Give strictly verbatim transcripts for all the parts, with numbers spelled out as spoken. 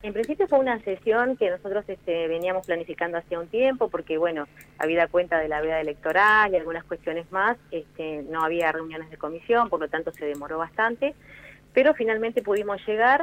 En principio fue una sesión que nosotros este, veníamos planificando hacía un tiempo, porque bueno, habida cuenta de la veda electoral y algunas cuestiones más, este, no había reuniones de comisión, por lo tanto se demoró bastante, pero finalmente pudimos llegar.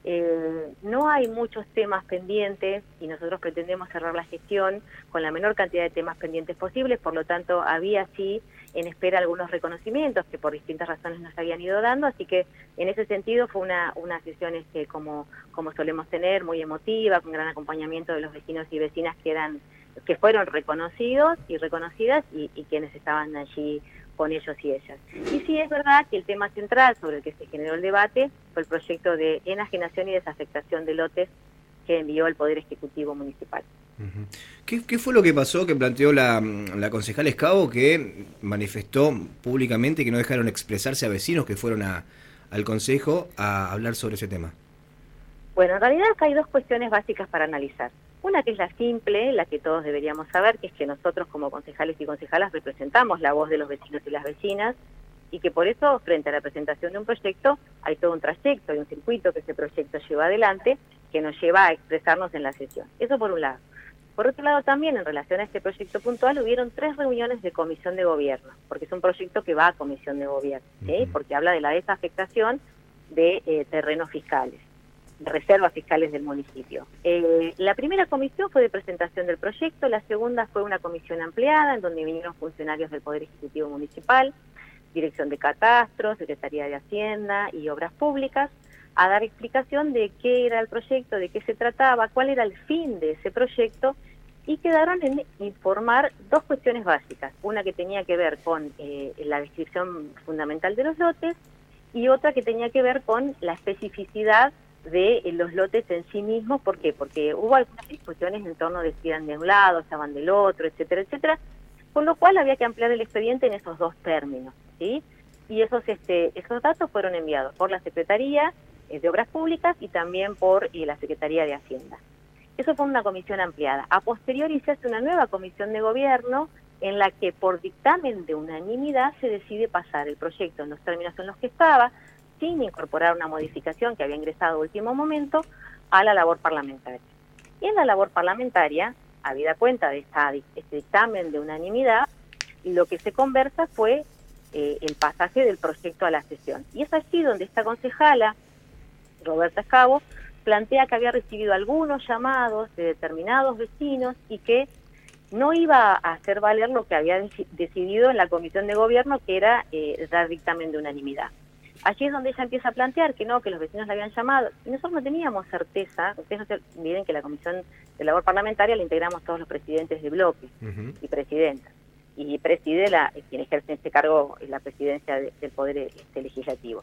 Eh, no hay muchos temas pendientes y nosotros pretendemos cerrar la gestión con la menor cantidad de temas pendientes posibles, por lo tanto había sí en espera algunos reconocimientos que por distintas razones nos habían ido dando, así que en ese sentido fue una, una sesión este, como, como solemos tener, muy emotiva, con gran acompañamiento de los vecinos y vecinas que eran que fueron reconocidos y reconocidas y, y quienes estaban allí con ellos y ellas. Y sí es verdad que el tema central sobre el que se generó el debate fue el proyecto de enajenación y desafectación de lotes que envió el Poder Ejecutivo Municipal. Uh-huh. ¿Qué, ¿Qué fue lo que pasó que planteó la, la concejal Escabo, que manifestó públicamente que no dejaron expresarse a vecinos que fueron a, al consejo a hablar sobre ese tema? Bueno, en realidad acá hay dos cuestiones básicas para analizar. Una que es la simple, la que todos deberíamos saber, que es que nosotros como concejales y concejalas representamos la voz de los vecinos y las vecinas y que por eso frente a la presentación de un proyecto hay todo un trayecto, hay un circuito que ese proyecto lleva adelante que nos lleva a expresarnos en la sesión. Eso por un lado. Por otro lado también en relación a este proyecto puntual hubieron tres reuniones de comisión de gobierno, porque es un proyecto que va a comisión de gobierno, ¿sí? Uh-huh. Porque habla de la desafectación de eh, terrenos fiscales, de reservas fiscales del municipio. Eh, la primera comisión fue de presentación del proyecto, la segunda fue una comisión ampliada en donde vinieron funcionarios del Poder Ejecutivo Municipal, Dirección de Catastro, Secretaría de Hacienda y Obras Públicas, a dar explicación de qué era el proyecto, de qué se trataba, cuál era el fin de ese proyecto, y quedaron en informar dos cuestiones básicas, una que tenía que ver con eh, la descripción fundamental de los lotes y otra que tenía que ver con la especificidad de los lotes en sí mismos. ¿Por qué? Porque hubo algunas discusiones en torno de si eran de un lado, estaban del otro, etcétera, etcétera, con lo cual había que ampliar el expediente en esos dos términos, ¿sí? Y esos, este, esos datos fueron enviados por la Secretaría de Obras Públicas y también por eh, la Secretaría de Hacienda. Eso fue una comisión ampliada. A posteriori se hace una nueva comisión de gobierno en la que por dictamen de unanimidad se decide pasar el proyecto en los términos en los que estaba, sin incorporar una modificación que había ingresado a último momento, a la labor parlamentaria. Y en la labor parlamentaria, habida cuenta de esta, este dictamen de unanimidad, lo que se conversa fue eh, el pasaje del proyecto a la sesión. Y es allí donde esta concejala, Roberta Escabo, plantea que había recibido algunos llamados de determinados vecinos y que no iba a hacer valer lo que había decidido en la comisión de gobierno, que era eh, dar dictamen de unanimidad. Allí es donde ella empieza a plantear que no, que los vecinos la habían llamado, y nosotros no teníamos certeza. Ustedes no se olviden que la comisión de labor parlamentaria la integramos todos los presidentes de bloque uh-huh. y presidentas, y preside la, quien ejerce este cargo la presidencia de, del Poder este, Legislativo.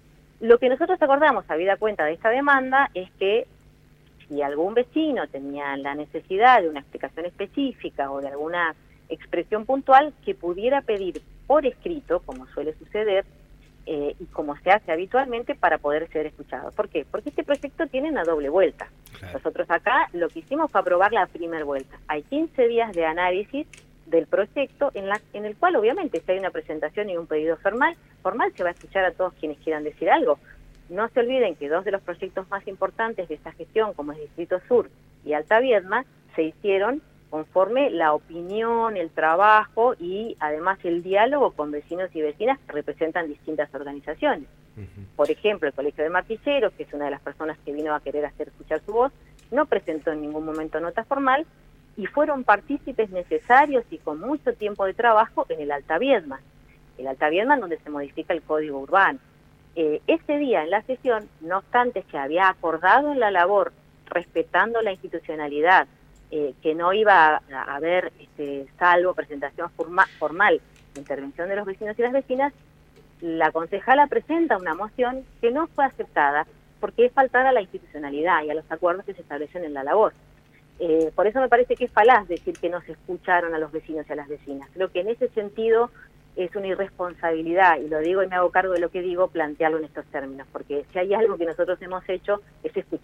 Lo que nosotros acordamos, habida cuenta de esta demanda, es que si algún vecino tenía la necesidad de una explicación específica o de alguna expresión puntual, que pudiera pedir por escrito, como suele suceder, eh, y como se hace habitualmente, para poder ser escuchado. ¿Por qué? Porque este proyecto tiene una doble vuelta. Claro. Nosotros acá lo que hicimos fue aprobar la primera vuelta. Hay quince días de análisis del proyecto, en, la, en el cual obviamente si hay una presentación y un pedido formal, formal se va a escuchar a todos quienes quieran decir algo. No se olviden que dos de los proyectos más importantes de esta gestión, como es Distrito Sur y Alta Viedma, se hicieron conforme la opinión, el trabajo y además el diálogo con vecinos y vecinas que representan distintas organizaciones. Uh-huh. Por ejemplo, el Colegio de Martilleros, que es una de las personas que vino a querer hacer escuchar su voz, no presentó en ningún momento nota formal y fueron partícipes necesarios y con mucho tiempo de trabajo en el Alta Viedma. El Alta Viedma, donde se modifica el Código Urbano. Eh, ese día en la sesión, no obstante que había acordado en la labor, respetando la institucionalidad, eh, que no iba a, a haber, este, salvo presentación forma, formal, de intervención de los vecinos y las vecinas, la concejala presenta una moción que no fue aceptada porque es faltar a la institucionalidad y a los acuerdos que se establecen en la labor. Eh, por eso me parece que es falaz decir que no se escucharon a los vecinos y a las vecinas. Creo que en ese sentido es una irresponsabilidad, y lo digo y me hago cargo de lo que digo, plantearlo en estos términos, porque si hay algo que nosotros hemos hecho es escuchar,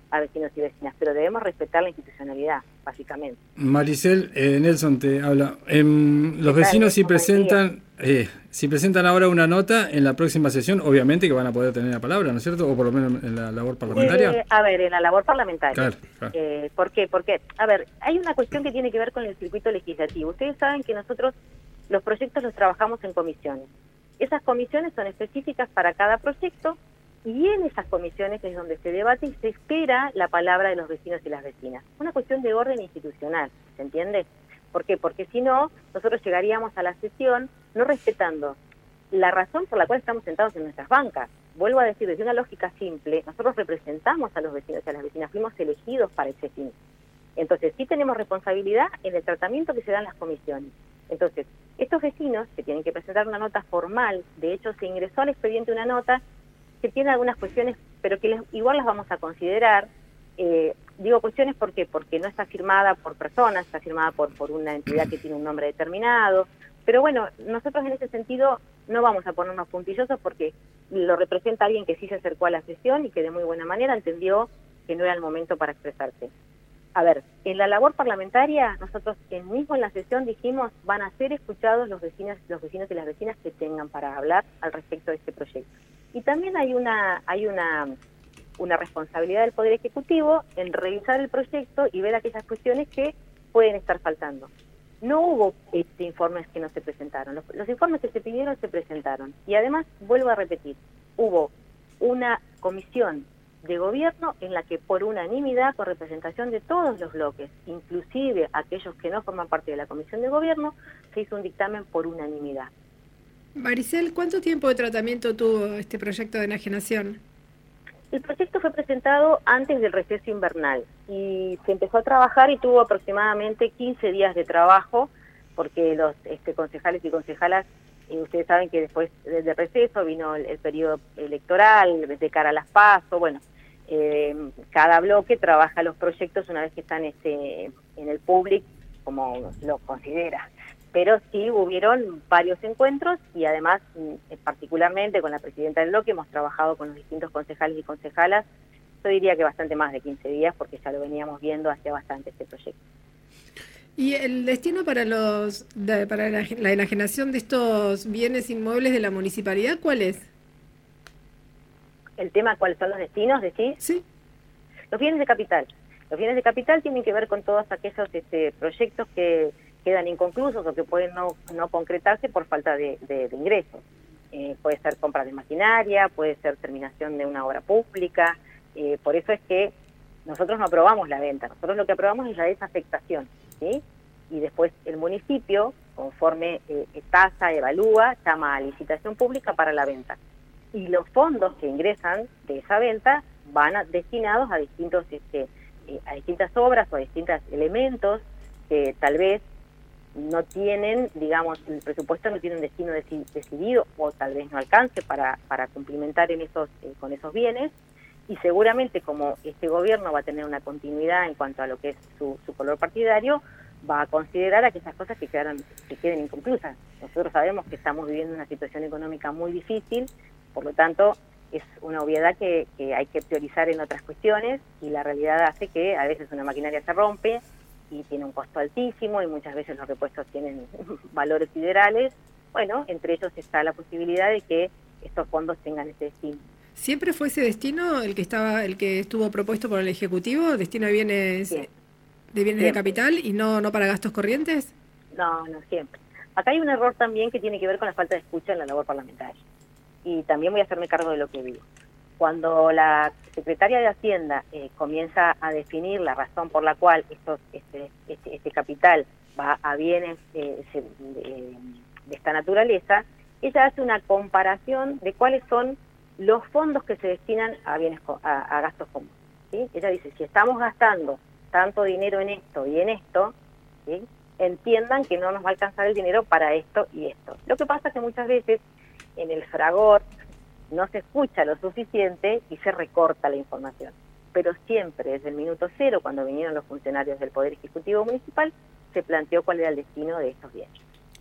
a vecinos y vecinas, pero debemos respetar la institucionalidad, básicamente. Maricel, eh, Nelson te habla. Eh, los vecinos si presentan eh, si presentan ahora una nota en la próxima sesión, obviamente que van a poder tener la palabra, ¿no es cierto? O por lo menos en la labor parlamentaria. Eh, a ver, en la labor parlamentaria. Claro, claro. Eh, ¿Por qué? Porque, a ver, hay una cuestión que tiene que ver con el circuito legislativo. Ustedes saben que nosotros los proyectos los trabajamos en comisiones. Esas comisiones son específicas para cada proyecto, y en esas comisiones es donde se debate y se espera la palabra de los vecinos y las vecinas. Una cuestión de orden institucional, ¿se entiende? ¿Por qué? Porque si no, nosotros llegaríamos a la sesión no respetando la razón por la cual estamos sentados en nuestras bancas. Vuelvo a decir, desde una lógica simple, nosotros representamos a los vecinos y a las vecinas, fuimos elegidos para ese fin. Entonces, sí tenemos responsabilidad en el tratamiento que se da en las comisiones. Entonces, estos vecinos que tienen que presentar una nota formal, de hecho se ingresó al expediente una nota que tiene algunas cuestiones, pero que les, igual las vamos a considerar. Eh, digo cuestiones ¿por qué? Porque no está firmada por personas, está firmada por, por una entidad que tiene un nombre determinado. Pero bueno, nosotros en ese sentido no vamos a ponernos puntillosos porque lo representa alguien que sí se acercó a la sesión y que de muy buena manera entendió que no era el momento para expresarse. A ver, en la labor parlamentaria, nosotros en mismo en la sesión dijimos van a ser escuchados los vecinos, los vecinos y las vecinas que tengan para hablar al respecto de este proyecto. Y también hay una hay una, una responsabilidad del Poder Ejecutivo en revisar el proyecto y ver aquellas cuestiones que pueden estar faltando. No hubo este, informes que no se presentaron. Los, los informes que se pidieron se presentaron. Y además, vuelvo a repetir, hubo una comisión de gobierno en la que por unanimidad, con representación de todos los bloques, inclusive aquellos que no forman parte de la comisión de gobierno, se hizo un dictamen por unanimidad. Maricel, ¿cuánto tiempo de tratamiento tuvo este proyecto de enajenación? El proyecto fue presentado antes del receso invernal y se empezó a trabajar y tuvo aproximadamente quince días de trabajo, porque los este, concejales y concejalas, y ustedes saben que después del receso vino el, el periodo electoral, de cara a las PASO, bueno, eh, cada bloque trabaja los proyectos una vez que están este, en el público, como lo considera. Pero sí hubieron varios encuentros y además, particularmente con la presidenta del bloque, hemos trabajado con los distintos concejales y concejalas, yo diría que bastante más de quince días, porque ya lo veníamos viendo hace bastante este proyecto. ¿Y el destino para los de, para la, la enajenación de estos bienes inmuebles de la municipalidad, cuál es? ¿El tema cuáles son los destinos, decís? Sí. Los bienes de capital. Los bienes de capital tienen que ver con todos aquellos este, proyectos que quedan inconclusos o que pueden no, no concretarse por falta de, de, de ingresos. Eh, puede ser compra de maquinaria, puede ser terminación de una obra pública. Eh, por eso es que nosotros no aprobamos la venta, nosotros lo que aprobamos es la desafectación, ¿sí? Y después el municipio, conforme eh, tasa, evalúa, llama a licitación pública para la venta. Y los fondos que ingresan de esa venta van a, destinados a distintos este, eh, a distintas obras o a distintos elementos que tal vez no tienen, digamos, el presupuesto no tiene un destino deci decidido o tal vez no alcance para, para cumplimentar en esos, eh, con esos bienes, y seguramente como este gobierno va a tener una continuidad en cuanto a lo que es su, su color partidario, va a considerar aquellas cosas que, quedaron, que queden inconclusas. Nosotros sabemos que estamos viviendo una situación económica muy difícil, por lo tanto es una obviedad que, que hay que priorizar en otras cuestiones, y la realidad hace que a veces una maquinaria se rompe y tiene un costo altísimo y muchas veces los repuestos tienen valores siderales. Bueno, entre ellos está la posibilidad de que estos fondos tengan ese destino. ¿Siempre fue ese destino el que estaba, el que estuvo propuesto por el Ejecutivo, destino de bienes, Siempre. de bienes Siempre. de capital y no, no para gastos corrientes? No, no siempre. Acá hay un error también que tiene que ver con la falta de escucha en la labor parlamentaria. Y también voy a hacerme cargo de lo que digo. Cuando la secretaria de Hacienda eh, comienza a definir la razón por la cual estos, este, este, este capital va a bienes eh, de, de esta naturaleza, ella hace una comparación de cuáles son los fondos que se destinan a bienes a, a gastos comunes, ¿sí? Ella dice, si estamos gastando tanto dinero en esto y en esto, ¿sí?, entiendan que no nos va a alcanzar el dinero para esto y esto. Lo que pasa es que muchas veces en el fragor no se escucha lo suficiente y se recorta la información. Pero siempre, desde el minuto cero, cuando vinieron los funcionarios del Poder Ejecutivo Municipal, se planteó cuál era el destino de estos bienes.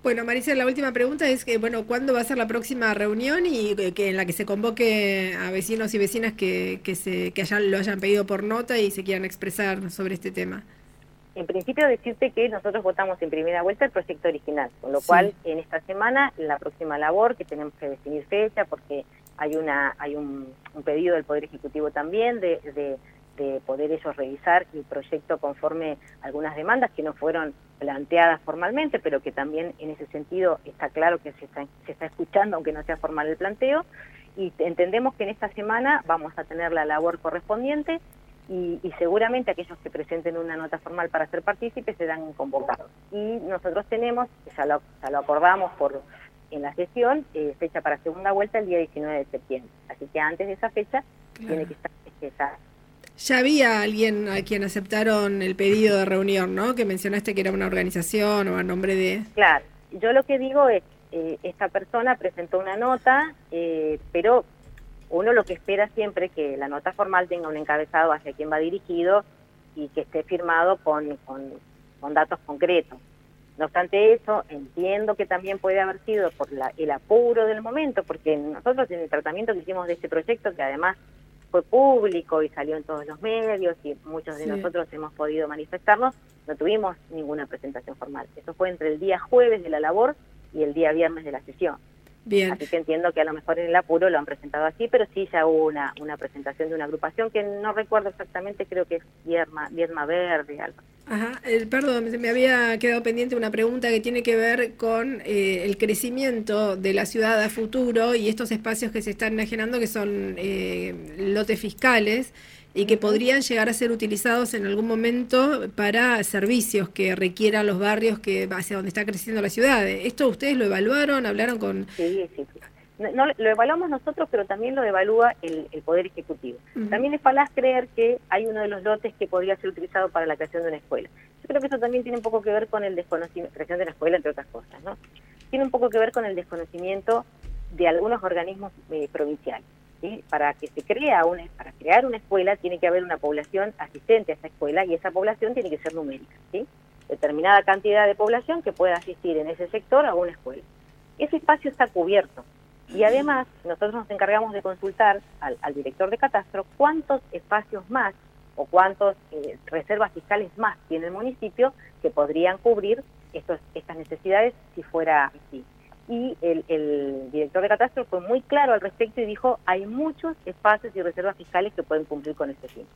Bueno, Maricel, la última pregunta es que, bueno, ¿cuándo va a ser la próxima reunión y que, que en la que se convoque a vecinos y vecinas que, que, se, que hayan, lo hayan pedido por nota y se quieran expresar sobre este tema? En principio decirte que nosotros votamos en primera vuelta el proyecto original, con lo Sí. cual en esta semana, en la próxima labor, que tenemos que definir fecha, porque hay una hay un, un pedido del Poder Ejecutivo también de, de, de poder ellos revisar el proyecto conforme algunas demandas que no fueron planteadas formalmente, pero que también en ese sentido está claro que se está, se está escuchando, aunque no sea formal el planteo, y entendemos que en esta semana vamos a tener la labor correspondiente y, y seguramente aquellos que presenten una nota formal para ser partícipes serán convocados. Y nosotros tenemos, ya lo, ya lo acordamos por en la sesión, eh, fecha para segunda vuelta el día diecinueve de septiembre. Así que antes de esa fecha Claro. tiene que estar esa. Ya había alguien a quien aceptaron el pedido de reunión, ¿no? Que mencionaste que era una organización o a nombre de... Claro, yo lo que digo es, eh, esta persona presentó una nota, eh, pero uno lo que espera siempre es que la nota formal tenga un encabezado hacia quién va dirigido y que esté firmado con, con, con datos concretos. No obstante eso, entiendo que también puede haber sido por la, el apuro del momento, porque nosotros en el tratamiento que hicimos de este proyecto, que además fue público y salió en todos los medios y muchos de Sí. nosotros hemos podido manifestarnos, no tuvimos ninguna presentación formal. Eso fue entre el día jueves de la labor y el día viernes de la sesión. Bien. Así que entiendo que a lo mejor en el apuro lo han presentado así, pero sí ya hubo una, una presentación de una agrupación que no recuerdo exactamente, creo que es Vierma, Vierma Verde, algo. Ajá, el, perdón, se me había quedado pendiente una pregunta que tiene que ver con eh, el crecimiento de la ciudad a futuro y estos espacios que se están enajenando que son eh, lotes fiscales y que podrían llegar a ser utilizados en algún momento para servicios que requieran los barrios que hacia donde está creciendo la ciudad. ¿Esto ustedes lo evaluaron? ¿Hablaron con...? Sí, sí. No, no, lo evaluamos nosotros, pero también lo evalúa el, el Poder Ejecutivo. Uh-huh. También es falaz creer que hay uno de los lotes que podría ser utilizado para la creación de una escuela. Yo creo que eso también tiene un poco que ver con el desconocimiento, creación de una escuela, entre otras cosas, ¿no? Tiene un poco que ver con el desconocimiento de algunos organismos eh, provinciales. ¿Sí? Para que se crea una, para crear una escuela tiene que haber una población asistente a esa escuela y esa población tiene que ser numérica, ¿sí? Determinada cantidad de población que pueda asistir en ese sector a una escuela. Ese espacio está cubierto y además nosotros nos encargamos de consultar al, al director de catastro cuántos espacios más o cuántas eh, reservas fiscales más tiene el municipio que podrían cubrir estos, estas necesidades si fuera así. Y el, el director de catastro fue muy claro al respecto y dijo hay muchos espacios y reservas fiscales que pueden cumplir con este fin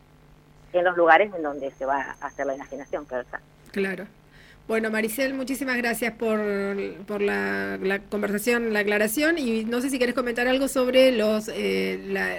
en los lugares en donde se va a hacer la enajenación, claro está. Claro. Bueno, Maricel, muchísimas gracias por, por la, la conversación, la aclaración y no sé si querés comentar algo sobre los, eh, la,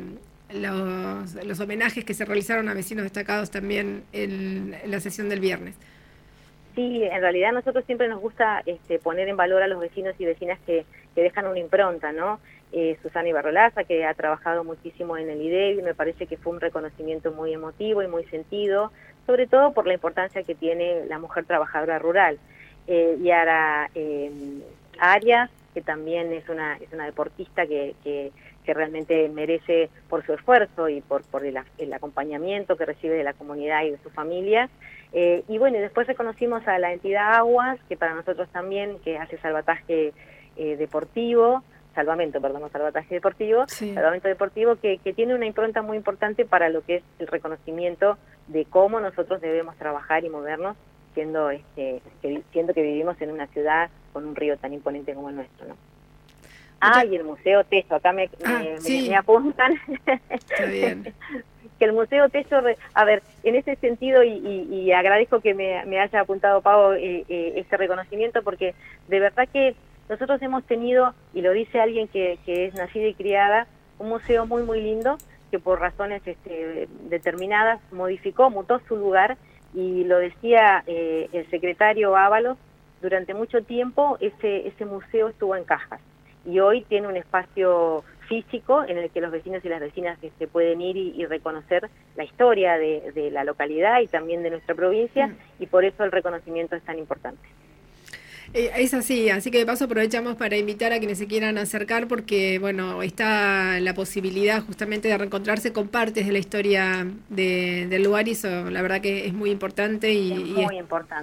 los, los homenajes que se realizaron a vecinos destacados también en, en la sesión del viernes. Sí, en realidad nosotros siempre nos gusta este, poner en valor a los vecinos y vecinas que, que dejan una impronta, ¿no? Eh, Susana Ibarrolaza, que ha trabajado muchísimo en el I D E B, me parece que fue un reconocimiento muy emotivo y muy sentido, sobre todo por la importancia que tiene la mujer trabajadora rural. Eh, y ahora eh, Arias, que también es una es una deportista que, que, que realmente merece por su esfuerzo y por, por el, el acompañamiento que recibe de la comunidad y de su familia. Eh, y bueno, y después reconocimos a la entidad Aguas, que para nosotros también, que hace salvataje eh, deportivo, salvamento, perdón, no salvataje deportivo, sí. salvamento deportivo que, que tiene una impronta muy importante para lo que es el reconocimiento de cómo nosotros debemos trabajar y movernos, siendo, este, que, siendo que vivimos en una ciudad con un río tan imponente como el nuestro, ¿no? Ah, y el Museo Teso, acá me, ah, me, sí. me, me apuntan. Está bien. Que el Museo Teso, a ver, en ese sentido, y, y, y agradezco que me, me haya apuntado, Pau, eh, eh, este reconocimiento, porque de verdad que nosotros hemos tenido, y lo dice alguien que, que es nacida y criada, un museo muy, muy lindo, que por razones este, determinadas modificó, mutó su lugar, y lo decía eh, el secretario Ábalos, durante mucho tiempo ese, ese museo estuvo en cajas, y hoy tiene un espacio físico en el que los vecinos y las vecinas se pueden ir y, y reconocer la historia de, de la localidad y también de nuestra provincia, mm. y por eso el reconocimiento es tan importante. Eh, es así, así que de paso aprovechamos para invitar a quienes se quieran acercar porque, bueno, está la posibilidad justamente de reencontrarse con partes de la historia de, del lugar y eso la verdad que es muy importante. Y, es y muy es... importante.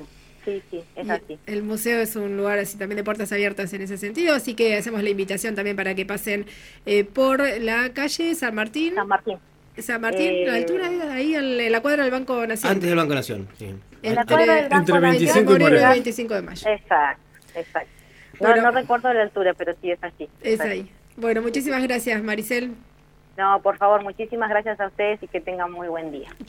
sí, sí, es Y así. el museo es un lugar así también de puertas abiertas en ese sentido, así que hacemos la invitación también para que pasen eh, por la calle San Martín. San Martín. San Martín, Eh, la altura, eh, ahí en la cuadra del Banco Nación. Antes del Banco Nación, sí. En la cuadra del Banco entre Nación, veinticinco y Moreno y Moreno. veinticinco de mayo. Exacto, exacto. No, Bueno. no recuerdo la altura, pero sí es así. Es así. ahí. Bueno, muchísimas gracias, Maricel. No, por favor, muchísimas gracias a ustedes y que tengan muy buen día.